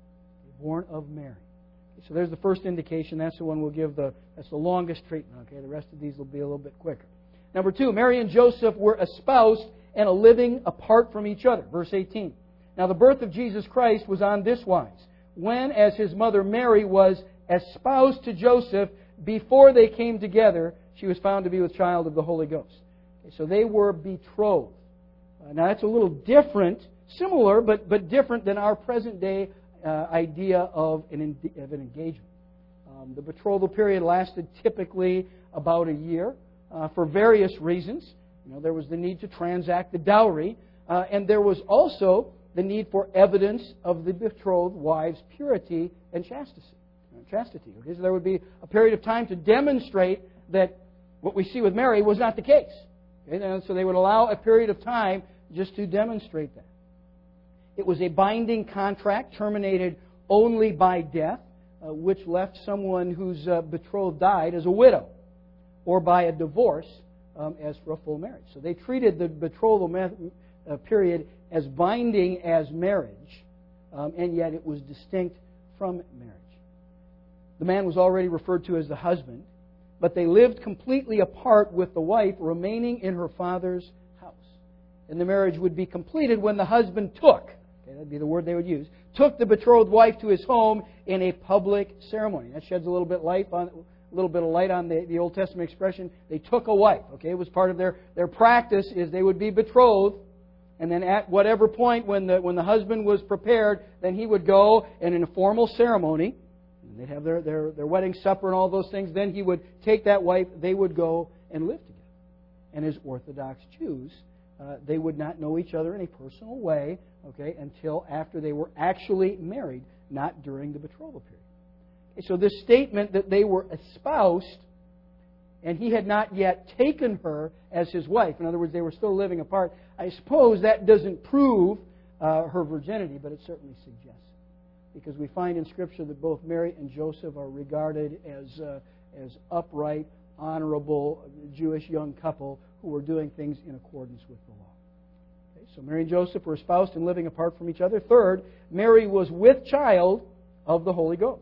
Born of Mary. Okay, so there's the first indication. That's the one we'll give the, that's the longest treatment. Okay, the rest of these will be a little bit quicker. Number two, Mary and Joseph were espoused and a living apart from each other. Verse eighteen. Now the birth of Jesus Christ was on this wise. When, as His mother Mary was espoused to Joseph, before they came together, she was found to be with child of the Holy Ghost. Okay, so they were betrothed. Uh, now that's a little different, similar, but, but different than our present day uh, idea of an, of an engagement. Um, the betrothal period lasted typically about a year uh, for various reasons. You know, there was the need to transact the dowry, uh, and there was also the need for evidence of the betrothed wife's purity and chastity. Chastity. Okay? So there would be a period of time to demonstrate that what we see with Mary was not the case. Okay? And so they would allow a period of time just to demonstrate that. It was a binding contract terminated only by death, uh, which left someone whose uh, betrothed died as a widow, or by a divorce um, as for a full marriage. So they treated the betrothal me- uh, period as binding as marriage, um, and yet it was distinct from marriage. The man was already referred to as the husband, but they lived completely apart with the wife remaining in her father's house. And the marriage would be completed when the husband took, okay, that'd be the word they would use, took the betrothed wife to his home in a public ceremony. That sheds a little bit light on a little bit of light on the, the Old Testament expression. They took a wife. Okay, it was part of their, their practice is they would be betrothed, and then at whatever point when the when the husband was prepared, then he would go and in a formal ceremony. They'd have their, their, their wedding supper and all those things. Then he would take that wife. They would go and live together. And as Orthodox Jews, uh, they would not know each other in a personal way, okay, until after they were actually married, not during the betrothal period. So this statement that they were espoused and he had not yet taken her as his wife, in other words, they were still living apart, I suppose that doesn't prove uh, her virginity, but it certainly suggests it. Because we find in Scripture that both Mary and Joseph are regarded as, uh, as upright, honorable Jewish young couple who were doing things in accordance with the law. Okay, so Mary and Joseph were espoused and living apart from each other. Third, Mary was with child of the Holy Ghost.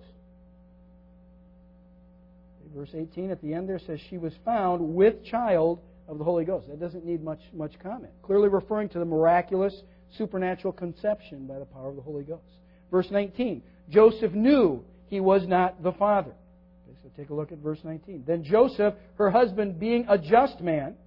Verse eighteen at the end there says she was found with child of the Holy Ghost. That doesn't need much much comment. Clearly referring to the miraculous supernatural conception by the power of the Holy Ghost. Verse nineteen, Joseph knew he was not the father. Okay, so take a look at verse nineteen. Then Joseph, her husband, being a just man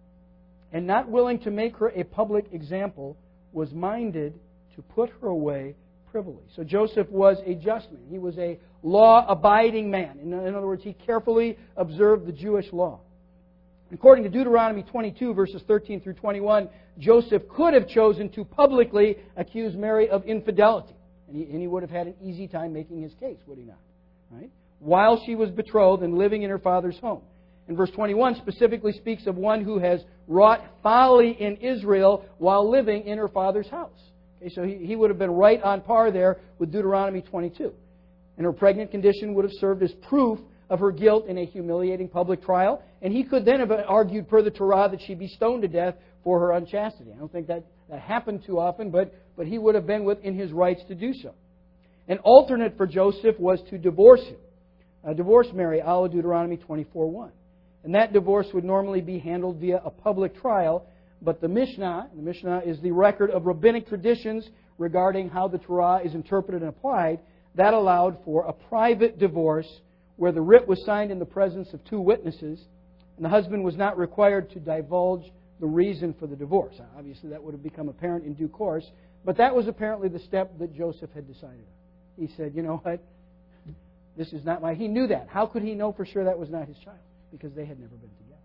and not willing to make her a public example, was minded to put her away privily. So Joseph was a just man. He was a law-abiding man. In, in other words, he carefully observed the Jewish law. According to Deuteronomy twenty-two, verses thirteen through twenty-one, Joseph could have chosen to publicly accuse Mary of infidelity. And he, and he would have had an easy time making his case, would he not? Right? While she was betrothed and living in her father's home. And verse twenty-one specifically speaks of one who has wrought folly in Israel while living in her father's house. Okay, so he, he would have been right on par there with Deuteronomy twenty-two. And her pregnant condition would have served as proof of her guilt in a humiliating public trial. And he could then have argued per the Torah that she be stoned to death for her unchastity. I don't think that, that happened too often, but, but he would have been within his rights to do so. An alternate for Joseph was to divorce him. Uh, divorce Mary, a la Deuteronomy twenty-four one. And that divorce would normally be handled via a public trial. But the Mishnah, the Mishnah is the record of rabbinic traditions regarding how the Torah is interpreted and applied, that allowed for a private divorce where the writ was signed in the presence of two witnesses, and the husband was not required to divulge the reason for the divorce. Obviously, that would have become apparent in due course, but that was apparently the step that Joseph had decided on. He said, you know what, this is not my... He knew that. How could he know for sure that was not his child? Because they had never been together.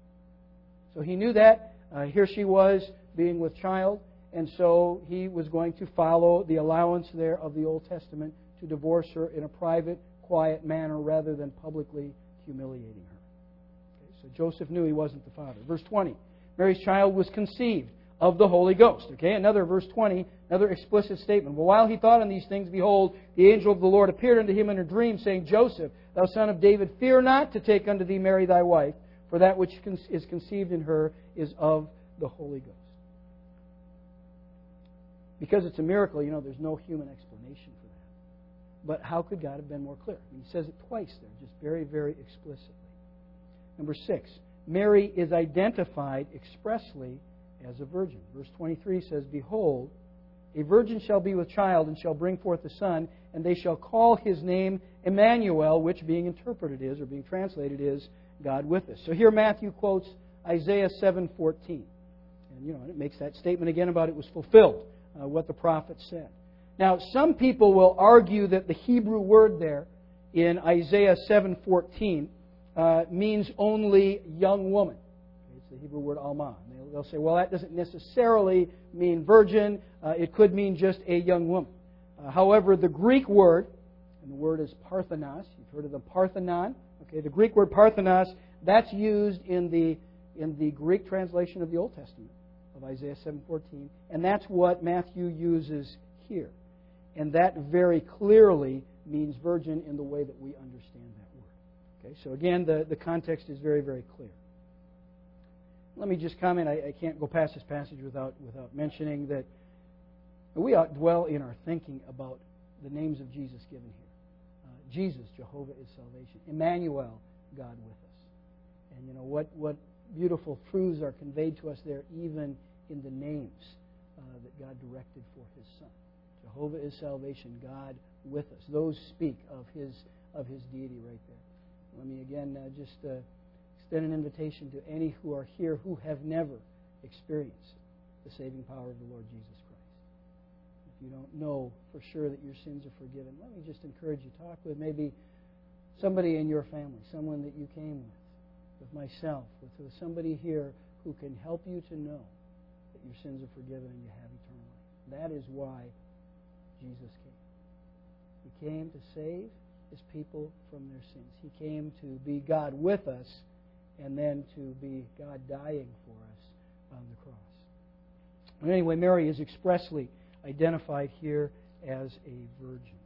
So he knew that. Uh, here she was being with child, and so he was going to follow the allowance there of the Old Testament to divorce her in a private, quiet manner rather than publicly humiliating her. Okay, so Joseph knew he wasn't the father. Verse twenty, Mary's child was conceived of the Holy Ghost. Okay, another verse twenty, another explicit statement. Well, while he thought on these things, behold, the angel of the Lord appeared unto him in a dream, saying, Joseph, thou son of David, fear not to take unto thee Mary thy wife, for that which is conceived in her is of the Holy Ghost. Because it's a miracle, you know, there's no human explanation for that. But how could God have been more clear? I mean, he says it twice there, just very, very explicitly. Number six, Mary is identified expressly as a virgin. Verse twenty-three says, Behold, a virgin shall be with child and shall bring forth a son, and they shall call his name Emmanuel, which being interpreted is, or being translated is, God with us. So here Matthew quotes Isaiah seven fourteen. And, you know, it makes that statement again about it was fulfilled, uh, what the prophet said. Now, some people will argue that the Hebrew word there in Isaiah seven fourteen uh, means only young woman. It's the Hebrew word alma. They'll, they'll say, well, that doesn't necessarily mean virgin. Uh, it could mean just a young woman. Uh, however, the Greek word, and the word is parthenos. You've heard of the Parthenon. Okay, the Greek word parthenos, that's used in the in the Greek translation of the Old Testament of Isaiah seven fourteen, and that's what Matthew uses here. And that very clearly means virgin in the way that we understand that word. Okay, so again, the, the context is very, very clear. Let me just comment, I, I can't go past this passage without, without mentioning that we ought to dwell in our thinking about the names of Jesus given here. Uh, Jesus, Jehovah is salvation. Emmanuel, God with us. And you know, what, what beautiful truths are conveyed to us there, even in the names uh, that God directed for His Son. Jehovah is salvation, God with us. Those speak of His of His deity right there. Let me again uh, just uh, extend an invitation to any who are here who have never experienced the saving power of the Lord Jesus Christ. If you don't know for sure that your sins are forgiven, let me just encourage you. Talk with maybe somebody in your family, someone that you came with, with myself, with, with somebody here who can help you to know that your sins are forgiven and you have eternal life. That is why Jesus came. He came to save His people from their sins. He came to be God with us and then to be God dying for us on the cross. But anyway, Mary is expressly identified here as a virgin.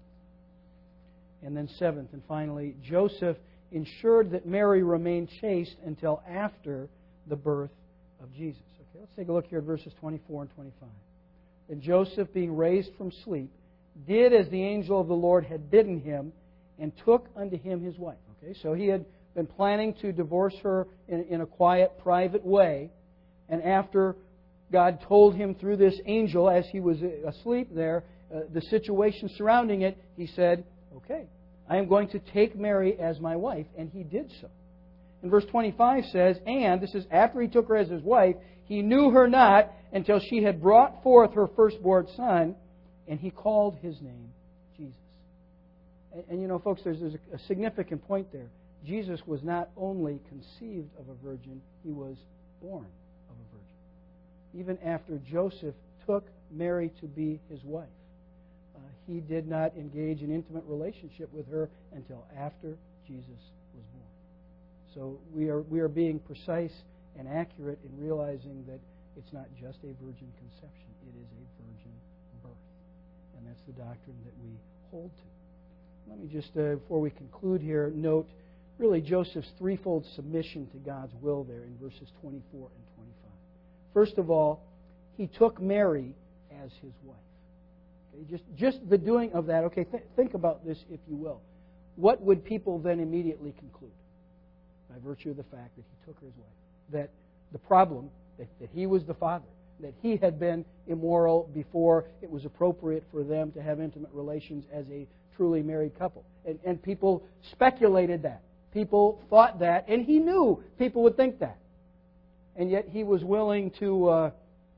And then seventh and finally, Joseph ensured that Mary remained chaste until after the birth of Jesus. Okay, let's take a look here at verses twenty-four and twenty-five. And Joseph, being raised from sleep, did as the angel of the Lord had bidden him, and took unto him his wife. Okay, so he had been planning to divorce her in, in a quiet, private way, and after God told him through this angel as he was asleep there, uh, the situation surrounding it, he said, okay, I am going to take Mary as my wife, and he did so. And verse twenty-five says, and, this is after he took her as his wife, he knew her not until she had brought forth her firstborn son, and he called his name Jesus. And, and you know, folks, there's, there's a, a significant point there. Jesus was not only conceived of a virgin, he was born of a virgin. Even after Joseph took Mary to be his wife, uh, he did not engage in intimate relationship with her until after Jesus was born. So we are we are being precise and accurate in realizing that it's not just a virgin conception, it is a virgin birth. And that's the doctrine that we hold to. Let me just, uh, before we conclude here, note really Joseph's threefold submission to God's will there in verses twenty-four and twenty-five. First of all, he took Mary as his wife. Okay, just, just the doing of that, okay, th- think about this if you will. What would people then immediately conclude? By virtue of the fact that he took her as wife. That the problem, that, that he was the father, that he had been immoral before it was appropriate for them to have intimate relations as a truly married couple. And, and people speculated that. People thought that, and he knew people would think that. And yet he was willing to uh,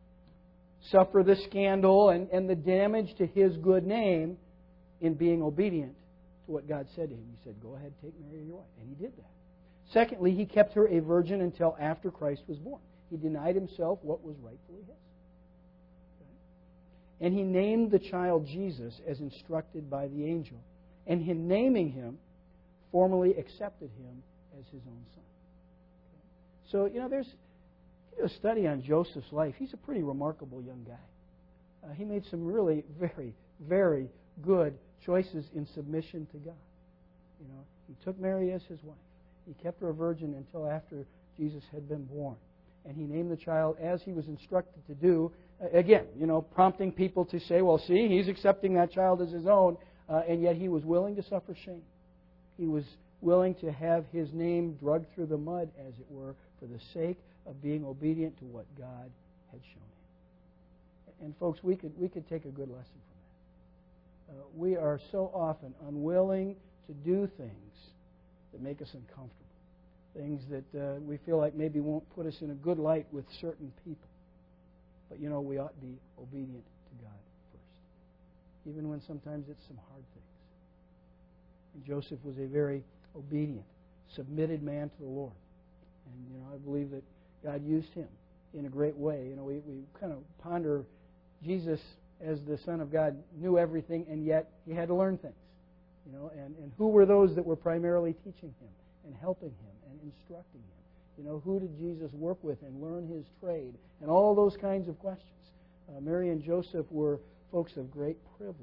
suffer the scandal and, and the damage to his good name in being obedient to what God said to him. He said, go ahead, take Mary your wife. And he did that. Secondly, he kept her a virgin until after Christ was born. He denied himself what was rightfully his. Okay? And he named the child Jesus as instructed by the angel. And in naming him, formally accepted him as his own son. Okay? So, you know, there's you know, a study on Joseph's life. He's a pretty remarkable young guy. Uh, he made some really very, very good choices in submission to God. You know, he took Mary as his wife. He kept her a virgin until after Jesus had been born. And he named the child as he was instructed to do. Uh, again, you know, prompting people to say, well, see, he's accepting that child as his own, uh, and yet he was willing to suffer shame. He was willing to have his name dragged through the mud, as it were, for the sake of being obedient to what God had shown him. And folks, we could we could take a good lesson from that. Uh, we are so often unwilling to do things that make us uncomfortable. Things that uh, we feel like maybe won't put us in a good light with certain people. But, you know, we ought to be obedient to God first. Even when sometimes it's some hard things. And Joseph was a very obedient, submitted man to the Lord. And, you know, I believe that God used him in a great way. You know, we, we kind of ponder Jesus as the Son of God knew everything, and yet he had to learn things. You know, and, and who were those that were primarily teaching him and helping him and instructing him? You know, who did Jesus work with and learn his trade? And all those kinds of questions. Uh, Mary and Joseph were folks of great privilege,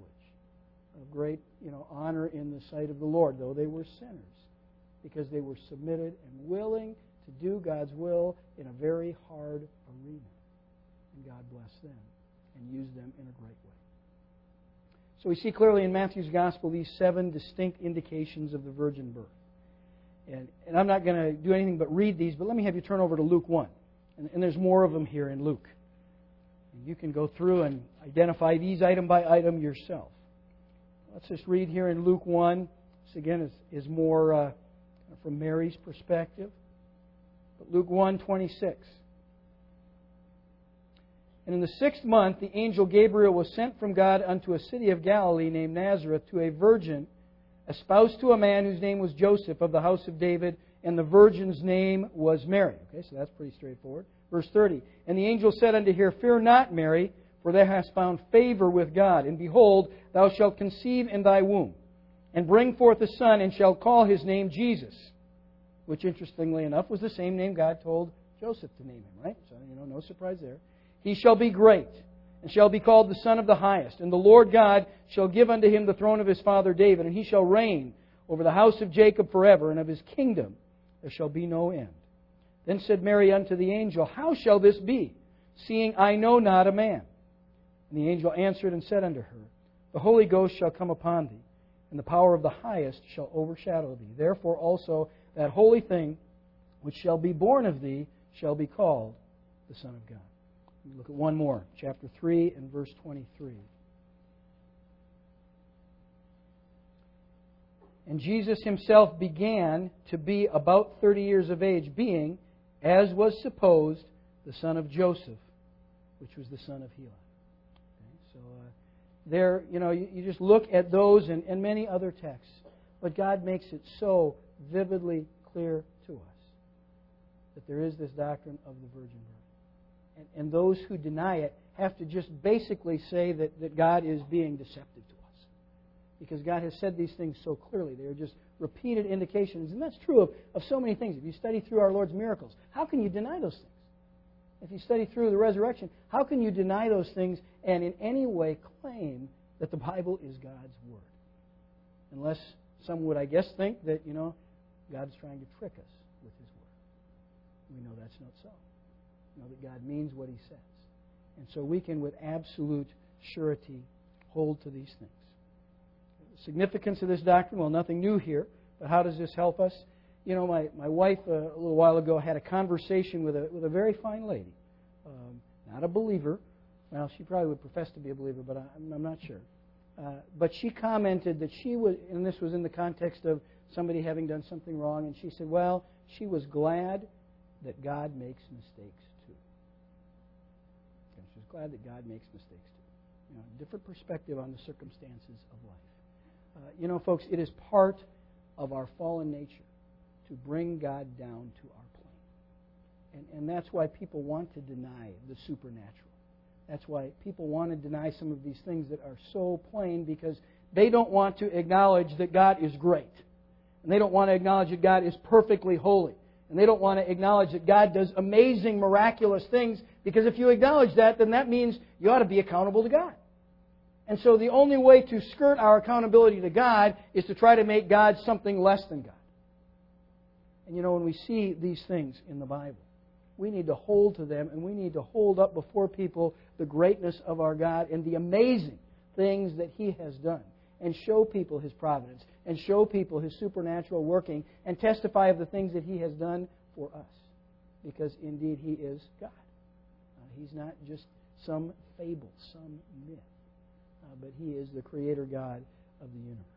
of great, you know, honor in the sight of the Lord, though they were sinners, because they were submitted and willing to do God's will in a very hard arena. And God blessed them and used them in a great way. So we see clearly in Matthew's Gospel these seven distinct indications of the virgin birth. And, and I'm not going to do anything but read these, but let me have you turn over to Luke one. And, and there's more of them here in Luke. And you can go through and identify these item by item yourself. Let's just read here in Luke one. This again is, is more uh, from Mary's perspective. But Luke one twenty-six. And in the sixth month, the angel Gabriel was sent from God unto a city of Galilee named Nazareth to a virgin, espoused to a man whose name was Joseph of the house of David, and the virgin's name was Mary. Okay, so that's pretty straightforward. Verse thirty. And the angel said unto her, Fear not, Mary, for thou hast found favor with God. And behold, thou shalt conceive in thy womb, and bring forth a son, and shall call his name Jesus. Which, interestingly enough, was the same name God told Joseph to name him, right? So, you know, no surprise there. He shall be great, and shall be called the Son of the Highest. And the Lord God shall give unto him the throne of his father David, and he shall reign over the house of Jacob forever, and of his kingdom there shall be no end. Then said Mary unto the angel, How shall this be, seeing I know not a man? And the angel answered and said unto her, The Holy Ghost shall come upon thee, and the power of the Highest shall overshadow thee. Therefore also that holy thing which shall be born of thee shall be called the Son of God. Look at one more, chapter three and verse twenty-three. And Jesus himself began to be about thirty years of age, being, as was supposed, the son of Joseph, which was the son of Heli. Okay, so uh, there, you know, you, you just look at those and, and many other texts, but God makes it so vividly clear to us that there is this doctrine of the virgin birth. And, and those who deny it have to just basically say that, that God is being deceptive to us. Because God has said these things so clearly. They are just repeated indications. And that's true of, of so many things. If you study through our Lord's miracles, how can you deny those things? If you study through the resurrection, how can you deny those things and in any way claim that the Bible is God's Word? Unless some would, I guess, think that, you know, God's trying to trick us with His Word. We know that's not so. We know that God means what He says. And so we can, with absolute surety, hold to these things. The significance of this doctrine, well, nothing new here, but how does this help us? You know, my, my wife uh, a little while ago had a conversation with a with a very fine lady, um, not a believer. Well, she probably would profess to be a believer, but I'm, I'm not sure. Uh, but she commented that she was, and this was in the context of somebody having done something wrong, and she said, well, she was glad that God makes mistakes too. Okay, she was glad that God makes mistakes too. You know, different perspective on the circumstances of life. Uh, you know, folks, it is part of our fallen nature to bring God down to our plane. And, and that's why people want to deny the supernatural. That's why people want to deny some of these things that are so plain, because they don't want to acknowledge that God is great. And they don't want to acknowledge that God is perfectly holy. And they don't want to acknowledge that God does amazing, miraculous things, because if you acknowledge that, then that means you ought to be accountable to God. And so the only way to skirt our accountability to God is to try to make God something less than God. And you know, when we see these things in the Bible, we need to hold to them, and we need to hold up before people the greatness of our God and the amazing things that He has done, and show people His providence, and show people His supernatural working, and testify of the things that He has done for us. Because indeed He is God. Uh, he's not just some fable, some myth, uh, but He is the Creator God of the universe.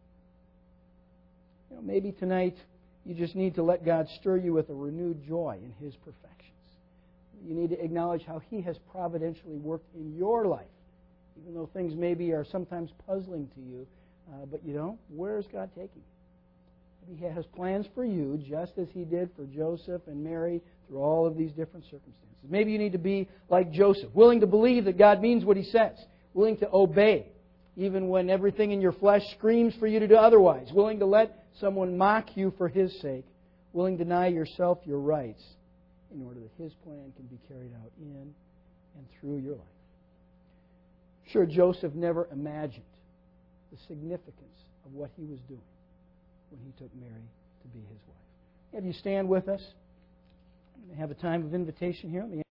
You know, maybe tonight you just need to let God stir you with a renewed joy in His perfections. You need to acknowledge how He has providentially worked in your life, even though things maybe are sometimes puzzling to you. Uh, but you know, where is God taking you? He has plans for you, just as He did for Joseph and Mary through all of these different circumstances. Maybe you need to be like Joseph, willing to believe that God means what He says, willing to obey, even when everything in your flesh screams for you to do otherwise, willing to let someone mock you for His sake, willing to deny yourself your rights in order that His plan can be carried out in and through your life. Sure, Joseph never imagined the significance of what he was doing when he took Mary to be his wife. Have you stand with us? I'm going to have a time of invitation here. Let me